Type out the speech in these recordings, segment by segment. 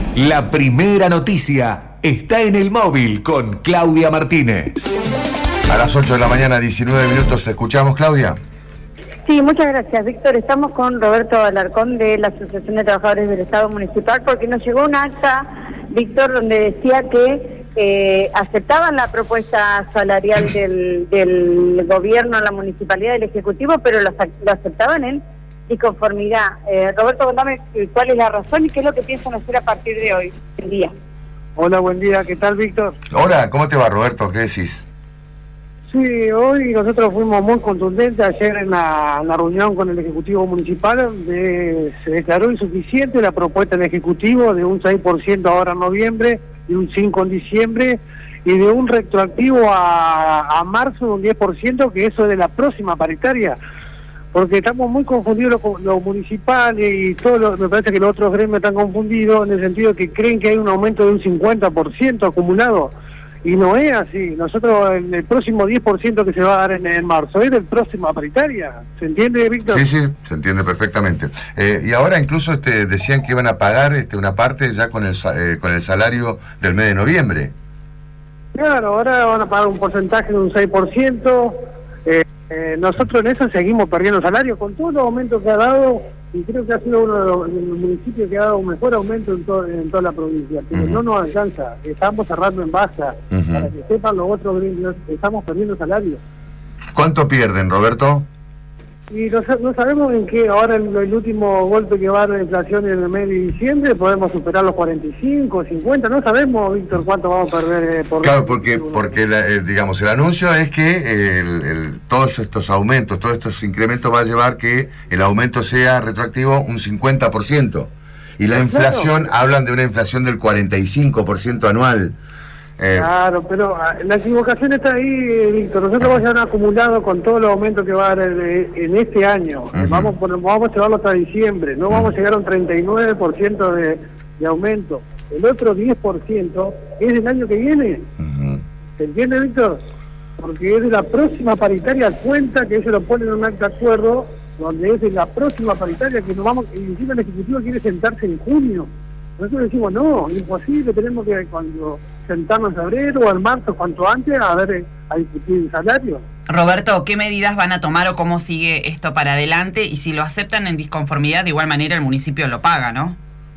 La primera noticia está en el móvil con Claudia Martínez. A las 8 de la mañana, 19 minutos, te escuchamos, Claudia. Sí, muchas gracias, Víctor. Estamos con Roberto Alarcón de la Asociación de Trabajadores del Estado Municipal porque nos llegó un acta, Víctor, donde decía que aceptaban la propuesta salarial del gobierno, la municipalidad, del Ejecutivo, pero lo aceptaban en inconformidad. Roberto, contame cuál es la razón y qué es lo que piensan hacer a partir de hoy, el día. Hola, buen día. ¿Qué tal, Víctor? Hola, ¿cómo te va, Roberto? ¿Qué decís? Sí, hoy nosotros fuimos muy contundentes. Ayer en la reunión con el Ejecutivo Municipal se declaró insuficiente la propuesta del Ejecutivo de un 6% ahora en noviembre y un 5% en diciembre y de un retroactivo a marzo de un 10%, que eso es de la próxima paritaria. Porque estamos muy confundidos los municipales y me parece que los otros gremios están confundidos en el sentido de que creen que hay un aumento de un 50% acumulado. Y no es así. Nosotros, en el próximo 10% que se va a dar en marzo, es del próxima paritaria. ¿Se entiende, Víctor? Sí, se entiende perfectamente. Y ahora incluso decían que iban a pagar una parte ya con el salario del mes de noviembre. Claro, ahora van a pagar un porcentaje de un 6%. Nosotros en eso seguimos perdiendo salario con todos los aumentos que ha dado, y creo que ha sido uno de los municipios que ha dado un mejor aumento en toda la provincia, pero no nos alcanza. Estamos cerrando en baja, para que sepan los otros gremios, estamos perdiendo salario. ¿Cuánto pierden, Roberto? Y no sabemos en qué, ahora en el último golpe que va a dar la inflación en el mes de diciembre, podemos superar los 45, 50, no sabemos, Víctor, cuánto vamos a perder por... Claro, porque digamos, el anuncio es que todos estos aumentos, todos estos incrementos va a llevar que el aumento sea retroactivo un 50%. Y la inflación, hablan de una inflación del 45% anual. Claro, pero la equivocación está ahí, Víctor. Nosotros vamos a haber acumulado con todos los aumentos que va a haber en este año. Vamos a llevarlo hasta diciembre. No vamos a llegar a un 39% de aumento. El otro 10% es del año que viene. ¿Se entiende, Víctor? Porque es de la próxima paritaria, cuenta que ellos lo ponen en un acta de acuerdo, donde es de la próxima paritaria que nos vamos, y encima el Ejecutivo quiere sentarse en junio. Nosotros decimos, no, imposible, tenemos que sentarnos en febrero o en marzo, cuanto antes, a discutir el salario. Roberto, ¿qué medidas van a tomar o cómo sigue esto para adelante? Y si lo aceptan en disconformidad, de igual manera el municipio lo paga, ¿no?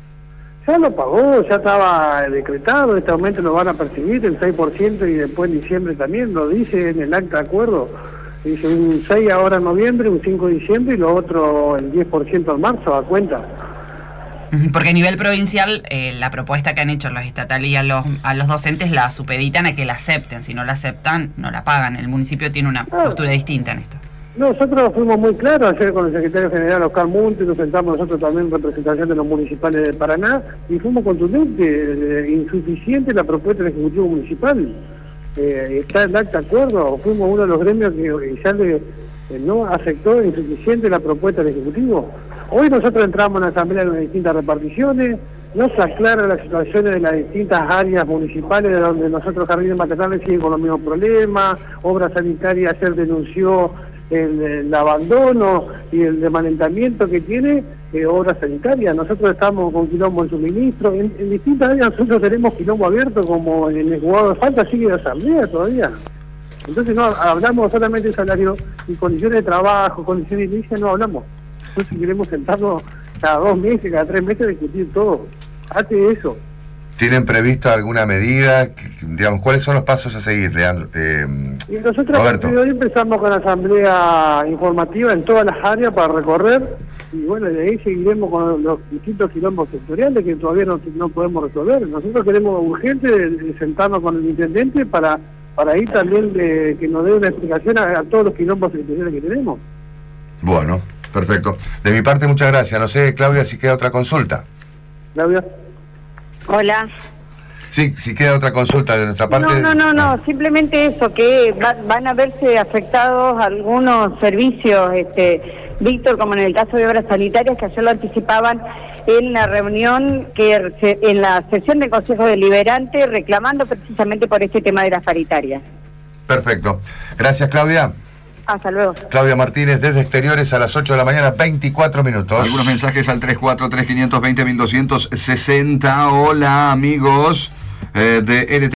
Ya lo pagó, ya estaba decretado, este aumento lo van a percibir, el 6%, y después en diciembre también, lo dice en el acta de acuerdo. Dice un 6 ahora en noviembre, un 5 de diciembre y lo otro el 10% en marzo, a cuenta. Porque a nivel provincial, la propuesta que han hecho los estatales y a los docentes la supeditan a que la acepten. Si no la aceptan, no la pagan. El municipio tiene una postura distinta en esto. Nosotros fuimos muy claros ayer con el secretario general Oscar Montes, nos sentamos nosotros también en representación de los municipales de Paraná, y fuimos contundentes, insuficiente la propuesta del Ejecutivo Municipal. Está en el acta de acuerdo, fuimos uno de los gremios que ya no aceptó insuficiente la propuesta del Ejecutivo. Hoy nosotros entramos en la asamblea en las distintas reparticiones, nos aclaran las situaciones de las distintas áreas municipales de donde nosotros jardines maternales siguen con los mismos problemas, obra sanitaria ayer denunció el abandono y el desmantelamiento que tiene obra sanitaria. Nosotros estamos con quilombo en suministro, en distintas áreas nosotros tenemos quilombo abierto, como en el juzgado de falta sigue la asamblea todavía. Entonces no hablamos solamente de salario y condiciones de trabajo, condiciones de inicio, no hablamos. Entonces queremos sentarnos cada 2 meses, cada 3 meses a discutir todo. Hace eso. ¿Tienen previsto alguna medida? Digamos, ¿cuáles son los pasos a seguir, Leandro? Y nosotros Roberto. Hoy empezamos con la asamblea informativa en todas las áreas para recorrer, y bueno, de ahí seguiremos con los distintos quilombos sectoriales que todavía no podemos resolver. Nosotros queremos urgente sentarnos con el intendente para ir también que nos dé una explicación a todos los quilombos sectoriales que tenemos. Bueno, perfecto. De mi parte, muchas gracias. No sé, Claudia, si queda otra consulta. Claudia. Hola. Sí, si queda otra consulta de nuestra parte. No, simplemente eso, que van a verse afectados algunos servicios, Víctor, como en el caso de obras sanitarias, que ayer lo anticipaban en la reunión, en la sesión del Consejo Deliberante, reclamando precisamente por este tema de las paritarias. Perfecto. Gracias, Claudia. Hasta luego. Claudia Martínez desde Exteriores a las 8 de la mañana, 24 minutos. Algunos mensajes al 343-520-1260. Hola, amigos de LT.